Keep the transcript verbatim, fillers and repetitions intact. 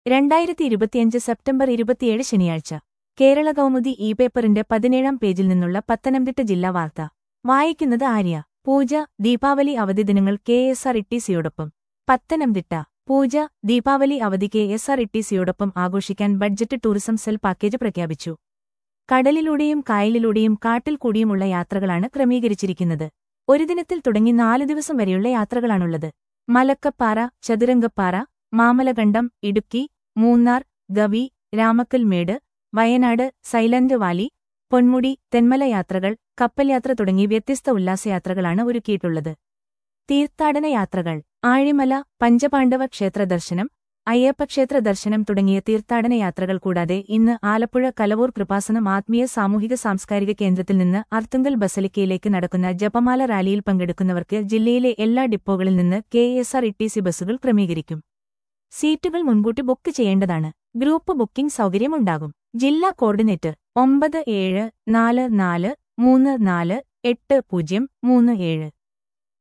രണ്ടായിരത്തി ഇരുപത്തിയഞ്ച് സെപ്റ്റംബർ ഇരുപത്തിയേഴ് ശനിയാഴ്ച കേരള കൗമുദി ഇ പേപ്പറിന്റെ പതിനേഴാം പേജിൽ നിന്നുള്ള പത്തനംതിട്ട ജില്ലാ വാർത്ത വായിക്കുന്നത് ആര്യ. പൂജ ദീപാവലി അവധി ദിനങ്ങൾ കെ എസ് ആർ ടി സിയോടൊപ്പം. പത്തനംതിട്ട പൂജ ദീപാവലി അവധി കെ എസ് ആർ ടി സിയോടൊപ്പം ആഘോഷിക്കാൻ ബഡ്ജറ്റ് ടൂറിസം സെൽ പാക്കേജ് പ്രഖ്യാപിച്ചു. കടലിലൂടെയും കായലിലൂടെയും കാട്ടിൽ കൂടിയുമുള്ള യാത്രകളാണ് ക്രമീകരിച്ചിരിക്കുന്നത്. ഒരു ദിനത്തിൽ തുടങ്ങി നാലു ദിവസം വരെയുള്ള യാത്രകളാണുള്ളത്. മലക്കപ്പാറ, ചതുരംഗപ്പാറ, മാമലകണ്ടം, ഇടുക്കി, മൂന്നാർ, ഗവി, രാമക്കൽമേട്, വയനാട്, സൈലന്റ് വാലി, പൊന്മുടി, തെന്മല യാത്രകൾ, കപ്പൽയാത്ര തുടങ്ങി വ്യത്യസ്ത ഉല്ലാസയാത്രകളാണ് ഒരുക്കിയിട്ടുള്ളത്. തീർത്ഥാടന യാത്രകൾ ആഴിമല, പഞ്ചപാണ്ഡവ ക്ഷേത്ര ദർശനം, അയ്യപ്പക്ഷേത്ര ദർശനം തുടങ്ങിയ തീർത്ഥാടന യാത്രകൾ കൂടാതെ ഇന്ന് ആലപ്പുഴ കലവൂർ കൃപാസനം ആത്മീയ സാമൂഹിക സാംസ്കാരിക കേന്ദ്രത്തിൽ നിന്ന് അർത്തുങ്കൽ ബസലിക്കയിലേക്ക് നടക്കുന്ന ജപമാല റാലിയിൽ പങ്കെടുക്കുന്നവർക്ക് ജില്ലയിലെ എല്ലാ ഡിപ്പോകളിൽ നിന്ന് K S R T C ബസ്സുകൾ ക്രമീകരിക്കും. സീറ്റുകൾ മുൻകൂട്ടി ബുക്ക് ചെയ്യേണ്ടതാണ്. ഗ്രൂപ്പ് ബുക്കിംഗ് സൗകര്യമുണ്ടാകും. ജില്ലാ കോർഡിനേറ്റർ ഒമ്പത് ഏഴ് നാല് നാല് മൂന്ന് നാല് എട്ട് പൂജ്യം മൂന്ന് ഏഴ്